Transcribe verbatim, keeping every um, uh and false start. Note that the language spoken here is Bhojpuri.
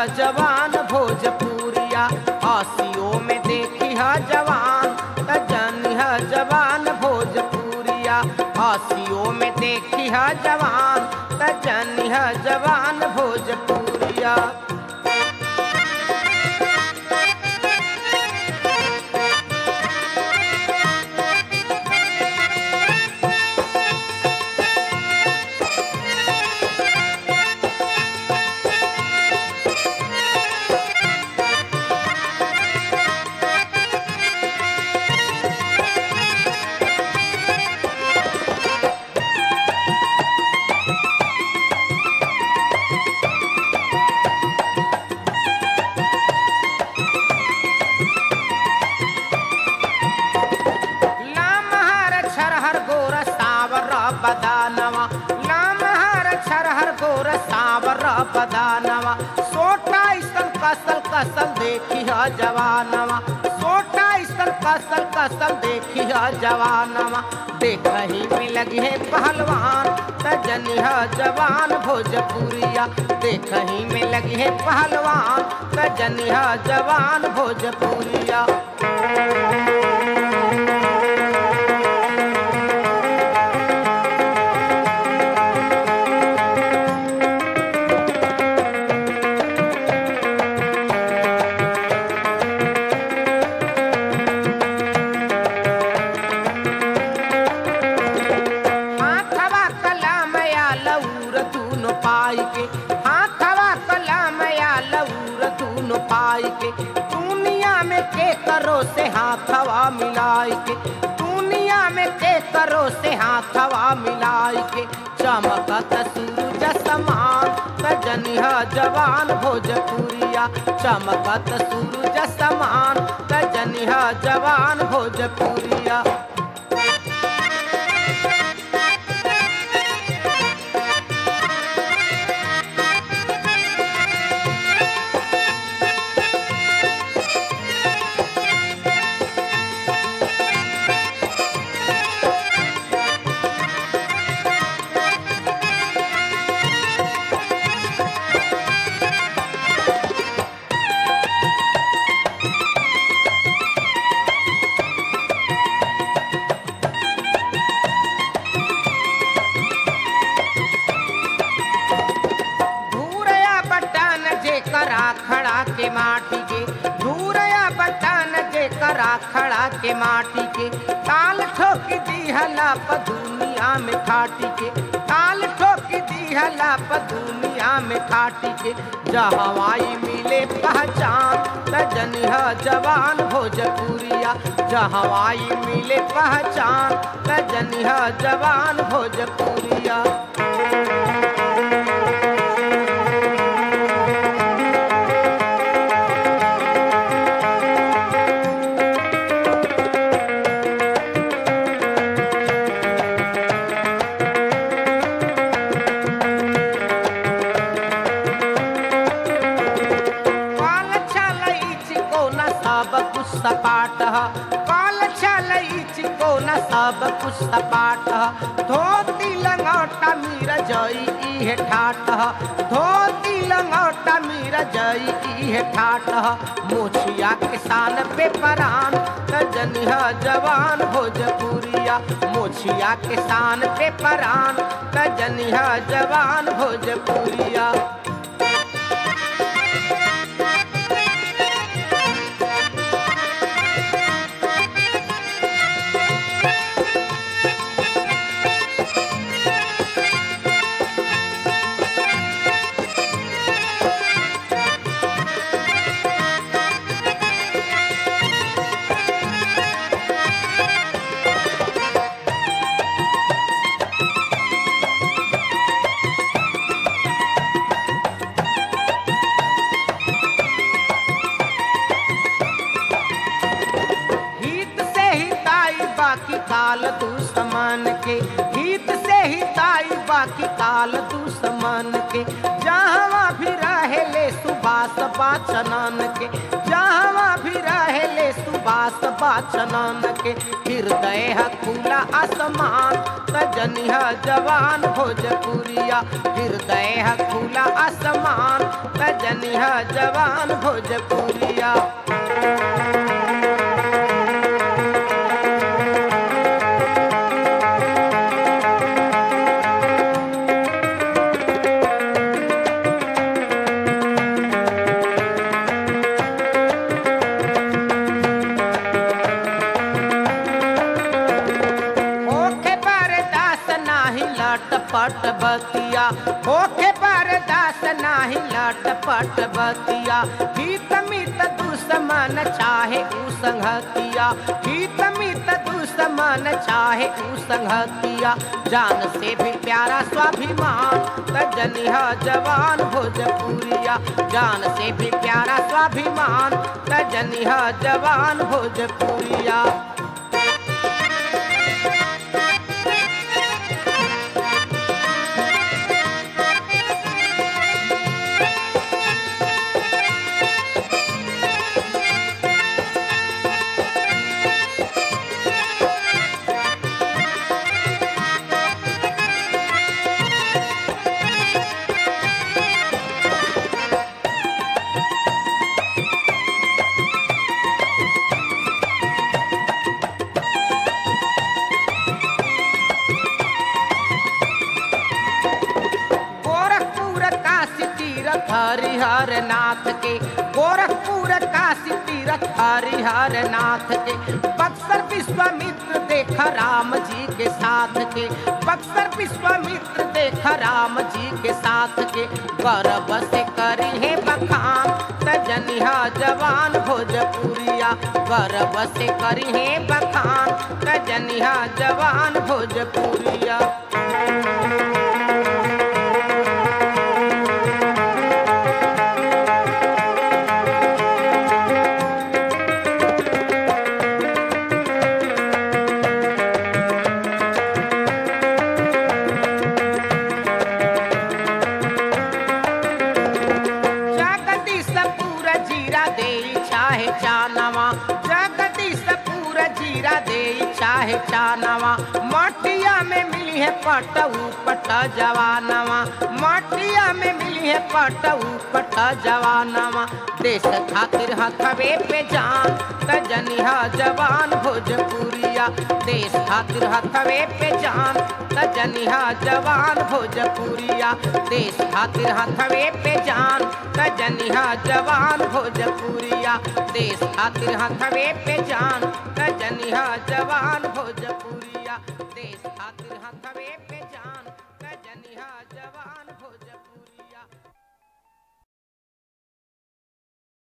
जवान भोजपुरिया आसियों में देखी है जवान त जनी है जवान भोजपुरिया आसियों में देखी है जवान त जनी है जवान भोजपुरिया। बदानवा लामहर छरहर गोर सावर बदानवा सोटा इसल कसल कसल देखी है जवानवा सोटा इसल कसल कसल देखी है जवानवा देखही में लगी है पहलवान त जनी है जवान भोजपुरिया देखही में लगी है पहलवान त जनी है जवान भोजपुरिया। दुनिया में के करो से हाथवा मिलाई के दुनिया में के करो से हाथवा मिलाई के चमकत सूरज समान त जनी है जवान भोजपुरिया चमकत सूरज समान त जनी है जवान भोजपुरिया। करा खड़ा के माटी के धूरया बटन जे करा खड़ा के माटी के ताल ठोकी दिहला प दुनिया में खाटी के ताल ठोकी दिहला प दुनिया में खाटी के जहवाई मिले पहचान त जनी है जवान भोजपुरिया जहवाई मिले पहचान त जनी है जवान भोजपुरिया। सपाट काल चलई को न सब कुछ सपाट धोती लंगोटा मीरा जई इहे ठाट धोती लंगोटा मीरा जई इहे ठाट मोछिया किसान पे परान त जनी है जवान भोजपुरिया मोछिया किसान पे परान त जनी है जवान भोजपुरिया। बाकी काल दुश्मन के हित से ही ताई बाकी काल दुश्मन के जहाँ भी रहे ले सुबास बाचनन के जहाँ भी रहे ले सुबास बाचनन के हृदय है खुला आसमान त जनी है जवान भोजपुरिया हृदय है खुला आसमान त त जनिहा जवान भोजपुरिया। होखे बरदास नाही लटपट बतिया, होखे बरदास नाही लटपट बतिया। हित मित दुश्मन चाहे उ संगतिया, हित मित दुश्मन चाहे उ संगतिया। जान से भी प्यारा स्वाभिमान त जनिहा जवान भोजपुरिया। जान से भी प्यारा स्वाभिमान त जनिहा जवान भोजपुरिया। गोरखपुर काशी तीरथ हरिहर नाथ के, गोरखपुर काशी तीरथ हरिहर नाथ के। बक्सर विश्वामित्र देखा राम जी के साथ के, बक्सर विश्वामित्र देखा राम जी के साथ के। गर्व से करी है बखान त जनिहा जवान भोजपुरिया। गर्व से करी है बखान त जनिहा जवान भोजपुरिया। जगदीशपुर जीरा दे चाहे चानवा, जगदीशपुर जीरा दे चाहे चानवा। मटिया में मिली है पटऊ पट जवानवा, मटिया में मिली है पटऊ पट जवानवा। देश खातिर हथवे पे जान त जनिहा जवान भोजपुरिया। देश खातिर हथवे पे जान त जनिहा जवान भोजपुरिया। देश खातिर हथवे पे जान त जनिहा जवान भोजपुरिया। देश खातिर हथवे पे जान त जनिहा जवान भोजपुरिया। देश